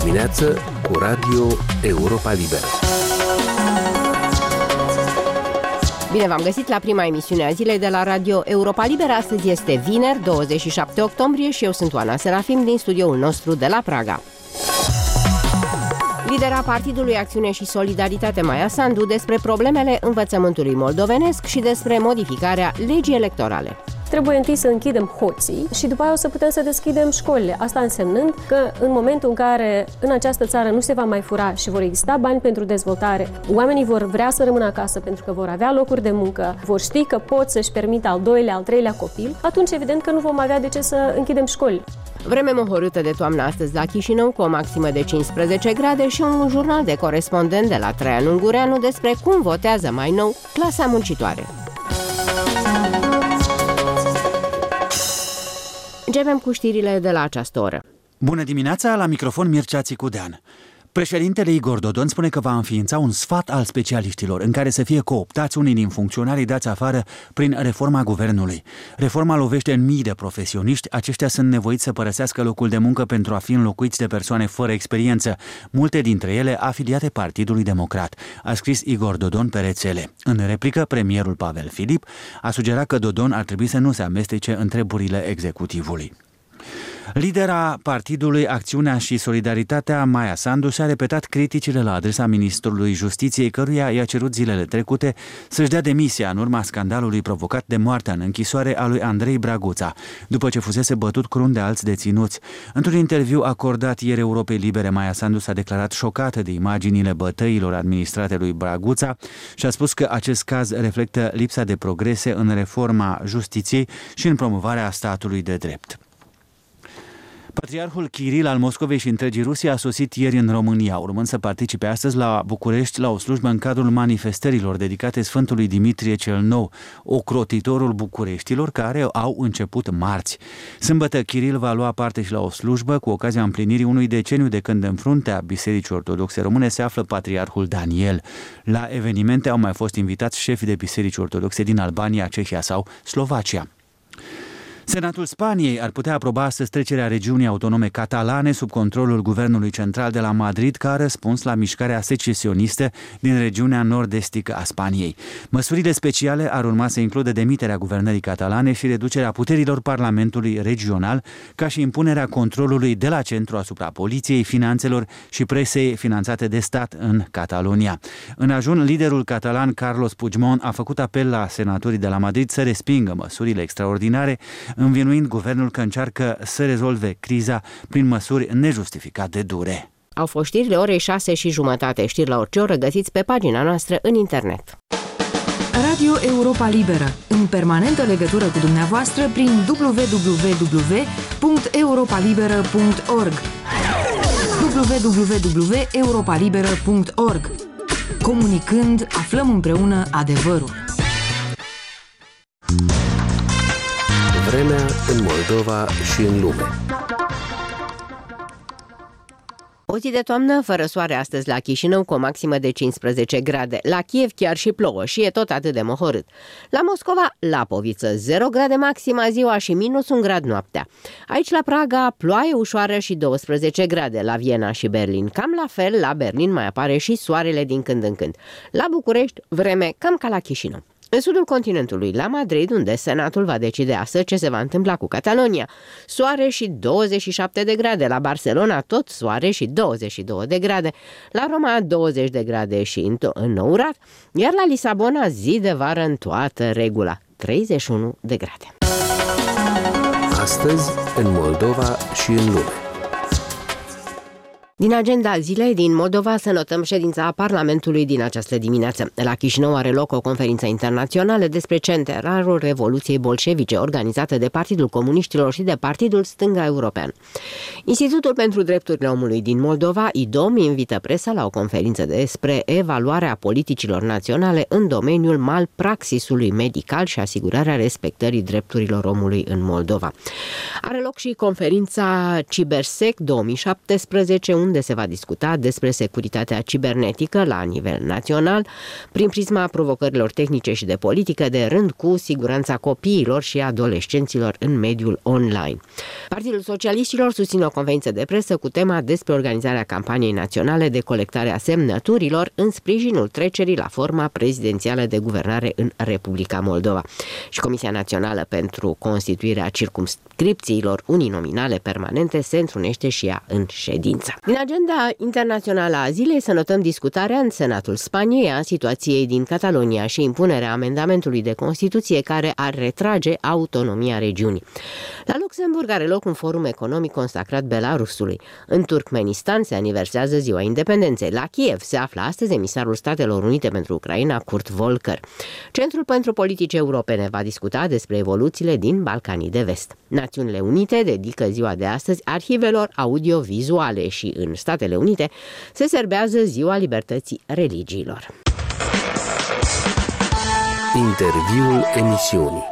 dimineață cu Radio Europa Liberă. Bine v-am găsit la prima emisiune a zilei de la Radio Europa Liberă. Astăzi este vineri, 27 octombrie și eu sunt Oana Serafim din studioul nostru de la Praga. Lidera Partidului Acțiune și Solidaritate Maia Sandu despre problemele învățământului moldovenesc și despre modificarea legii electorale. Trebuie întâi să închidem hoții și după aia o să putem să deschidem școlile. Asta însemnând că în momentul în care în această țară nu se va mai fura și vor exista bani pentru dezvoltare, oamenii vor vrea să rămână acasă pentru că vor avea locuri de muncă, vor ști că pot să-și permită al doilea, al treilea copil, atunci evident că nu vom avea de ce să închidem școlile. Vreme mohorâtă de toamnă astăzi la Chișinău, cu o maximă de 15 grade și un jurnal de corespondent de la Traian Ungureanu despre cum votează mai nou clasa muncitoare. Începem cu știrile de la această oră. Bună dimineața, la microfon Mircea Țicudean. Președintele Igor Dodon spune că va înființa un sfat al specialiștilor în care să fie cooptați unii din funcționarii dați afară prin reforma guvernului. Reforma lovește în mii de profesioniști, aceștia sunt nevoiți să părăsească locul de muncă pentru a fi înlocuiți de persoane fără experiență, multe dintre ele afiliate Partidului Democrat, a scris Igor Dodon pe rețele. În replică, premierul Pavel Filip a sugerat că Dodon ar trebui să nu se amestece în treburile executivului. Lidera Partidului Acțiunea și Solidaritatea Maia Sandu și-a repetat criticile la adresa ministrului Justiției, căruia i-a cerut zilele trecute să-și dea demisia în urma scandalului provocat de moartea în închisoare a lui Andrei Braguța, după ce fusese bătut crunt de alți deținuți. Într-un interviu acordat ieri Europei Libere, Maia Sandu s-a declarat șocată de imaginile bătăilor administrate lui Braguța și a spus că acest caz reflectă lipsa de progrese în reforma justiției și în promovarea statului de drept. Patriarhul Kiril al Moscovei și întregii Rusii a sosit ieri în România, urmând să participe astăzi la București la o slujbă în cadrul manifestărilor dedicate Sfântului Dimitrie cel Nou, ocrotitorul Bucureștilor, care au început marți. Sâmbătă, Kiril va lua parte și la o slujbă cu ocazia împlinirii unui deceniu de când în fruntea Bisericii Ortodoxe Române se află Patriarhul Daniel. La evenimente au mai fost invitați șefi de biserici ortodoxe din Albania, Cehia sau Slovacia. Senatul Spaniei ar putea aproba astăzi trecerea regiunii autonome catalane sub controlul guvernului central de la Madrid, ca răspuns la mișcarea secesionistă din regiunea nord-estică a Spaniei. Măsurile speciale ar urma să includă demiterea guvernării catalane și reducerea puterilor Parlamentului regional, ca și impunerea controlului de la centru asupra poliției, finanțelor și presei finanțate de stat în Catalonia. În ajun, liderul catalan Carlos Puigdemont a făcut apel la senatorii de la Madrid să respingă măsurile extraordinare, învinuind guvernul că încearcă să rezolve criza prin măsuri nejustificat de dure. Au fost știrile orei 6:30. Știri la orice oră găsiți pe pagina noastră în internet. Radio Europa Liberă, în permanentă legătură cu dumneavoastră prin www.europalibera.org www.europalibera.org. Comunicând, aflăm împreună adevărul. Vremea în Moldova și în lume. O zi de toamnă fără soare astăzi la Chișinău, cu o maximă de 15 grade. La Kiev chiar și plouă și e tot atât de mohorât. La Moscova, Lapoviță, 0 grade maxima ziua și minus 1 grad noaptea. Aici la Praga, ploaie ușoară și 12 grade. La Viena și Berlin, cam la fel. La Berlin mai apare și soarele din când în când. La București, vreme cam ca la Chișinău. În sudul continentului, la Madrid, unde Senatul va decide astăzi ce se va întâmpla cu Catalonia, soare și 27 de grade. La Barcelona, tot soare și 22 de grade. La Roma, 20 de grade și înourat. Iar la Lisabona, zi de vară în toată regula, 31 de grade. Astăzi, în Moldova și în lume. Din agenda zilei din Moldova să notăm ședința Parlamentului din această dimineață. La Chișinău are loc o conferință internațională despre centenarul Revoluției Bolșevice, organizată de Partidul Comuniștilor și de Partidul Stânga European. Institutul pentru Drepturile Omului din Moldova, IDOM, invită presa la o conferință despre evaluarea politicilor naționale în domeniul malpraxisului medical și asigurarea respectării drepturilor omului în Moldova. Are loc și conferința CiberSec 2017, unde se va discuta despre securitatea cibernetică la nivel național, prin prisma provocărilor tehnice și de politică, de rând cu siguranța copiilor și adolescenților în mediul online. Partidul Socialiștilor susține o conferință de presă cu tema despre organizarea campaniei naționale de colectare a semnăturilor în sprijinul trecerii la forma prezidențială de guvernare în Republica Moldova. Și Comisia Națională pentru constituirea circumscripțiilor uninominale permanente se întrunește și ea în ședință. Din agenda internațională a zilei să notăm discutarea în Senatul Spaniei a situației din Catalonia și impunerea amendamentului de Constituție care ar retrage autonomia regiunii. La Luxemburg are loc un forum economic consacrat Belarusului. În Turkmenistan se aniversează Ziua Independenței. La Kiev se află astăzi emisarul Statelor Unite pentru Ucraina, Kurt Volker. Centrul pentru Politici Europene va discuta despre evoluțiile din Balcanii de Vest. Națiunile Unite dedică ziua de astăzi arhivelor audio-vizuale și în Statele Unite se serbează Ziua Libertății Religiilor. Interviul emisiunii.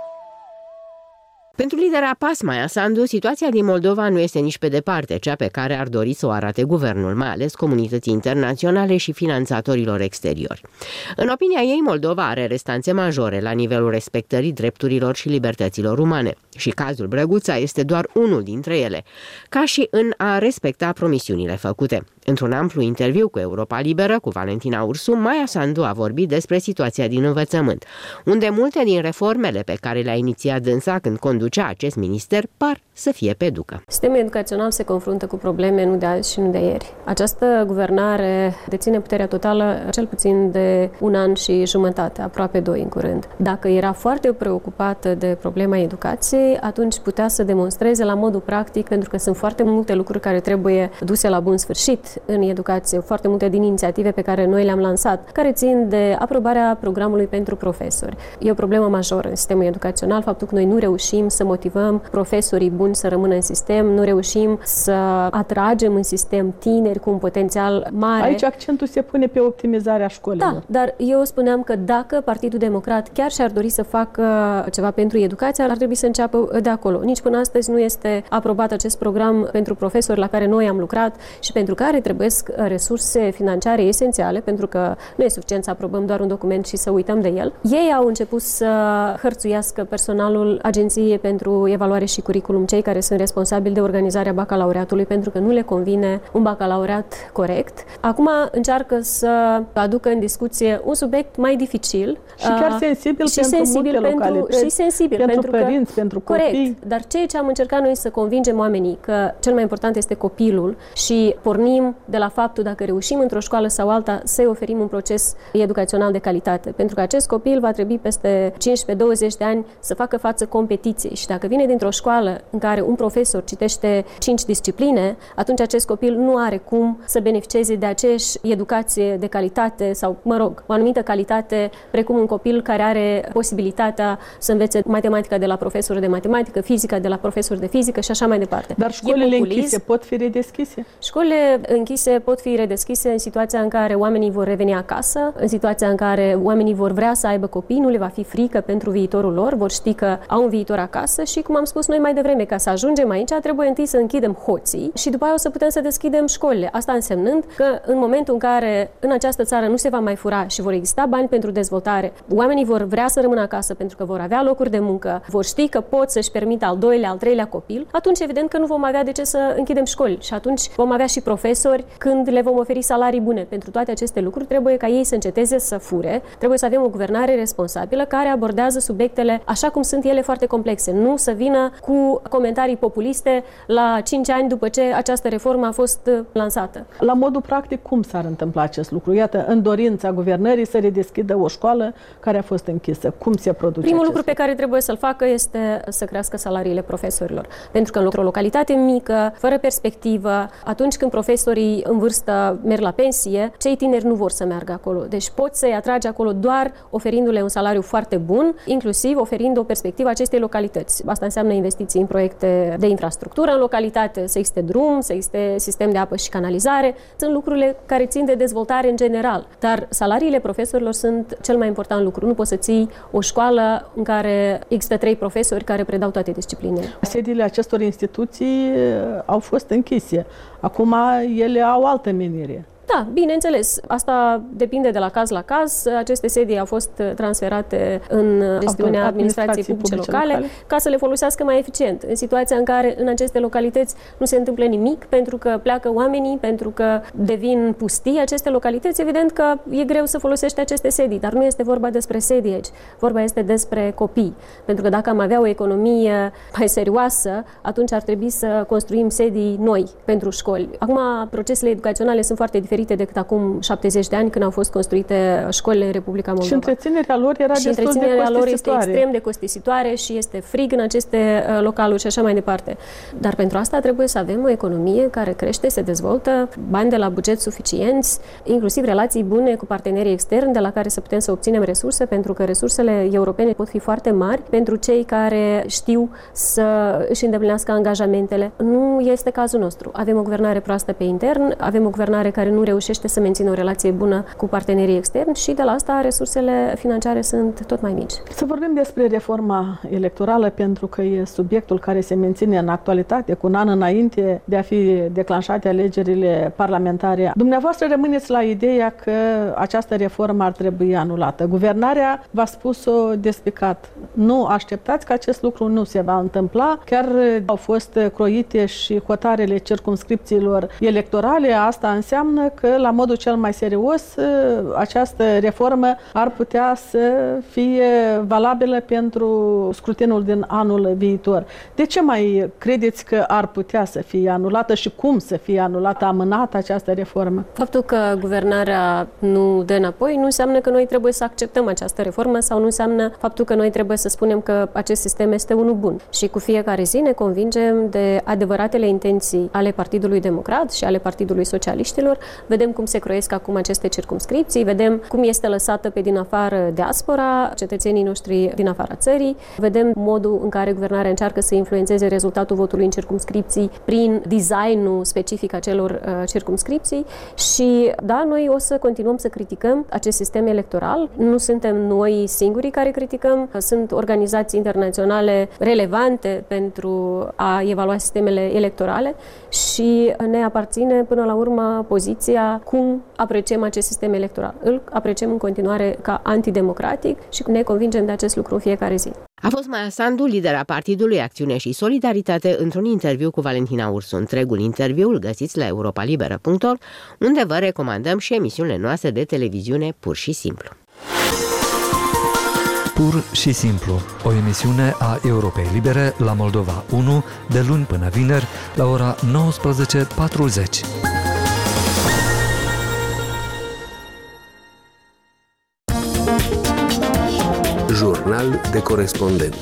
Pentru lidera PAS, Maia Sandu, situația din Moldova nu este nici pe departe cea pe care ar dori să o arate guvernul, mai ales comunității internaționale și finanțatorilor exteriori. În opinia ei, Moldova are restanțe majore la nivelul respectării drepturilor și libertăților umane și cazul Brăguța este doar unul dintre ele, ca și în a respecta promisiunile făcute. Într-un amplu interviu cu Europa Liberă, cu Valentina Ursu, Maia Sandu a vorbit despre situația din învățământ, unde multe din reformele pe care le-a inițiat dânsa când conducea acest minister par să fie pe ducă. Sistemul educațional se confruntă cu probleme nu de azi și nu de ieri. Această guvernare deține puterea totală cel puțin de 1 an și jumătate, aproape 2 în curând. Dacă era foarte preocupată de problema educației, atunci putea să demonstreze la modul practic, pentru că sunt foarte multe lucruri care trebuie duse la bun sfârșit în educație, foarte multe din inițiative pe care noi le-am lansat, care țin de aprobarea programului pentru profesori. E o problemă majoră în sistemul educațional, faptul că noi nu reușim să motivăm profesorii buni să rămână în sistem, nu reușim să atragem în sistem tineri cu un potențial mare. Aici accentul se pune pe optimizarea școlilor. Da, dar eu spuneam că dacă Partidul Democrat chiar și-ar dori să facă ceva pentru educație, ar trebui să înceapă de acolo. Nici până astăzi nu este aprobat acest program pentru profesori la care noi am lucrat și pentru care trebuiesc resurse financiare esențiale, pentru că nu e suficient să aprobăm doar un document și să uităm de el. Ei au început să hărțuiască personalul Agenției pentru Evaluare și Curriculum, cei care sunt responsabili de organizarea bacalaureatului, pentru că nu le convine un bacalaureat corect. Acum încearcă să aducă în discuție un subiect mai dificil și chiar sensibil pentru multe localități, și sensibil pentru părinți, pentru copii. Corect, dar ceea ce am încercat noi să convingem oamenii că cel mai important este copilul și pornim de la faptul dacă reușim într-o școală sau alta să-i oferim un proces educațional de calitate, pentru că acest copil va trebui peste 15-20 de ani să facă față competiției și dacă vine dintr-o școală în care un profesor citește 5 discipline, atunci acest copil nu are cum să beneficieze de aceeași educație de calitate sau, o anumită calitate, precum un copil care are posibilitatea să învețe matematica de la profesor de matematică, fizica de la profesor de fizică și așa mai departe. Dar școlile închise pot fi redeschise? Școlile închise pot fi redeschise în situația în care oamenii vor reveni acasă, în situația în care oamenii vor vrea să aibă copii, nu le va fi frică pentru viitorul lor, vor ști că au un viitor acasă și, cum am spus noi mai devreme, ca să ajungem aici, trebuie întâi să închidem hoții și după aia o să putem să deschidem școlile. Asta însemnând că în momentul în care în această țară nu se va mai fura și vor exista bani pentru dezvoltare, oamenii vor vrea să rămână acasă pentru că vor avea locuri de muncă, vor ști că pot să-și permită al doilea, al treilea copil, atunci evident că nu vom avea de ce să închidem școli și atunci vom avea și profesori când le vom oferi salarii bune. Pentru toate aceste lucruri trebuie ca ei să înceteze să fure, trebuie să avem o guvernare responsabilă care abordează subiectele așa cum sunt ele foarte complexe, nu să vină cu comentarii populiste la 5 ani după ce această reformă a fost lansată. La modul practic, cum s-ar întâmpla acest lucru? Iată, în dorința guvernării să redeschidă o școală care a fost închisă. Cum se produce Primul lucru pe care trebuie să-l facă este să crească salariile profesorilor. Pentru că într-o localitate mică, fără perspectivă, atunci când profesorii în vârstă merg la pensie, cei tineri nu vor să meargă acolo. Deci poți să-i atragi acolo doar oferindu-le un salariu foarte bun, inclusiv oferind o perspectivă acestei localități. Asta înseamnă investiții în proiecte de infrastructură în localitate, să existe drum, să existe sistem de apă și canalizare. Sunt lucrurile care țin de dezvoltare în general. Dar salariile profesorilor sunt cel mai important lucru. Nu poți să ții o școală în care există 3 profesori care predau toate disciplinele. Sediile acestor instituții au fost închise. Acum ele au altă menire. Da, bineînțeles. Asta depinde de la caz la caz. Aceste sedii au fost transferate în gestiunea administrației publice locale ca să le folosească mai eficient. În situația în care în aceste localități nu se întâmplă nimic, pentru că pleacă oamenii, pentru că devin pustii aceste localități, evident că e greu să folosești aceste sedii. Dar nu este vorba despre sedii aici. Vorba este despre copii. Pentru că dacă am avea o economie mai serioasă, atunci ar trebui să construim sedii noi pentru școli. Acum, procesele educaționale sunt foarte diferite decât acum 70 de ani, când au fost construite școlile în Republica Moldova. Și întreținerea lor era destul de costisitoare. Lor este extrem de costisitoare și este frig în aceste localuri și așa mai departe. Dar pentru asta trebuie să avem o economie care crește, se dezvoltă, bani de la buget suficienți, inclusiv relații bune cu partenerii externi de la care să putem să obținem resurse, pentru că resursele europene pot fi foarte mari pentru cei care știu să își îndeplinească angajamentele. Nu este cazul nostru. Avem o guvernare proastă pe intern, avem o guvernare care nu reușește să mențină o relație bună cu partenerii externi și de la asta resursele financiare sunt tot mai mici. Să vorbim despre reforma electorală, pentru că e subiectul care se menține în actualitate cu un an înainte de a fi declanșate alegerile parlamentare. Dumneavoastră rămâneți la ideea că această reformă ar trebui anulată. Guvernarea v-a spus-o despicat. Nu așteptați că acest lucru nu se va întâmpla. Chiar au fost croite și hotarele circumscripțiilor electorale. Asta înseamnă că, la modul cel mai serios, această reformă ar putea să fie valabilă pentru scrutinul din anul viitor. De ce mai credeți că ar putea să fie anulată și cum să fie anulată, amânată această reformă? Faptul că guvernarea nu dă înapoi nu înseamnă că noi trebuie să acceptăm această reformă sau nu înseamnă faptul că noi trebuie să spunem că acest sistem este unul bun. Și cu fiecare zi ne convingem de adevăratele intenții ale Partidului Democrat și ale Partidului Socialiștilor. Vedem cum se croiesc acum aceste circumscripții, vedem cum este lăsată pe din afară diaspora, cetățenii noștri din afara țării, vedem modul în care guvernarea încearcă să influențeze rezultatul votului în circumscripții prin designul specific acelor circumscripții și da, noi o să continuăm să criticăm acest sistem electoral. Nu suntem noi singurii care criticăm, sunt organizații internaționale relevante pentru a evalua sistemele electorale și ne aparține până la urmă poziția cum apreciem acest sistem electoral. Îl apreciem în continuare ca antidemocratic și ne convingem de acest lucru în fiecare zi. A fost Maia Sandu, lidera Partidului Acțiune și Solidaritate, într-un interviu cu Valentina Ursu. Întregul interviu îl găsiți la europalibera.org, unde vă recomandăm și emisiunile noastre de televiziune Pur și Simplu. Pur și Simplu, o emisiune a Europei Libere la Moldova 1, de luni până vineri, la ora 19:40. Jurnal de corespondent.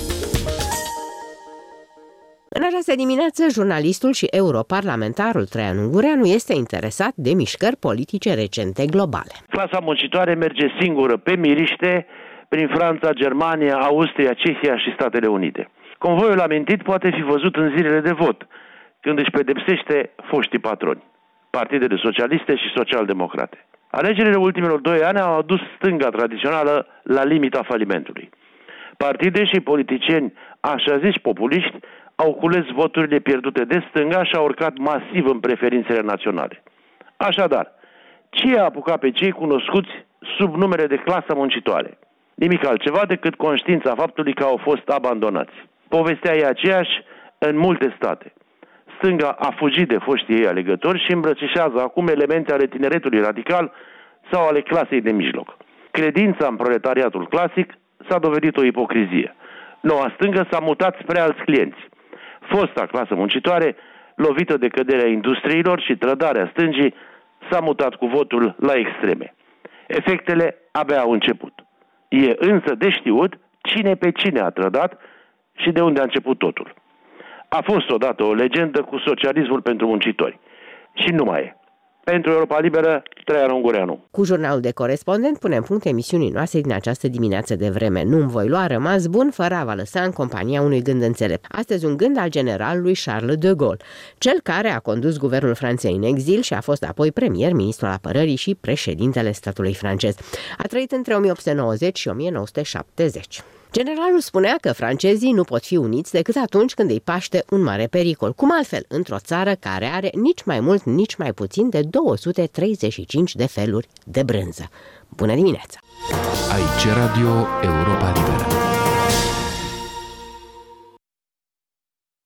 În această dimineață, jurnalistul și europarlamentarul Traian Ungureanu este interesat de mișcări politice recente globale. Clasa muncitoare merge singură pe miriște prin Franța, Germania, Austria, Cehia și Statele Unite. Convoiul amintit poate fi văzut în zilele de vot, când își pedepsește foștii patroni, partidele socialiste și social-democrate. Alegerile ultimilor 2 ani au adus stânga tradițională la limita falimentului. Partide și politicieni, așa ziși populiști, au cules voturile pierdute de stânga și au urcat masiv în preferințele naționale. Așadar, ce a apucat pe cei cunoscuți sub numele de clasă muncitoare? Nimic altceva decât conștiința faptului că au fost abandonați. Povestea e aceeași în multe state. Stânga a fugit de foștii ei alegători și îmbrățișează acum elemente ale tineretului radical sau ale clasei de mijloc. Credința în proletariatul clasic s-a dovedit o ipocrizie. Noua stângă s-a mutat spre alți clienți. Fosta clasă muncitoare, lovită de căderea industriilor și trădarea stângii, s-a mutat cu votul la extreme. Efectele abia au început. E însă de știut cine pe cine a trădat și de unde a început totul. A fost odată o legendă cu socialismul pentru muncitori. Și nu mai e. Pentru Europa Liberă, Traian Ungureanu. Cu jurnalul de corespondent punem punct emisiunii noastre din această dimineață de vreme. Nu-mi voi lua rămas bun fără a vă lăsa în compania unui gând înțelept. Astăzi un gând al generalului Charles de Gaulle, cel care a condus guvernul Franței în exil și a fost apoi premier, ministrul apărării și președintele statului francez. A trăit între 1890 și 1970. Generalul spunea că francezii nu pot fi uniți decât atunci când îi paște un mare pericol. Cum altfel, într-o țară care are nici mai mult, nici mai puțin de 235 de feluri de brânză. Bună dimineața! Aici Radio Europa Liberă.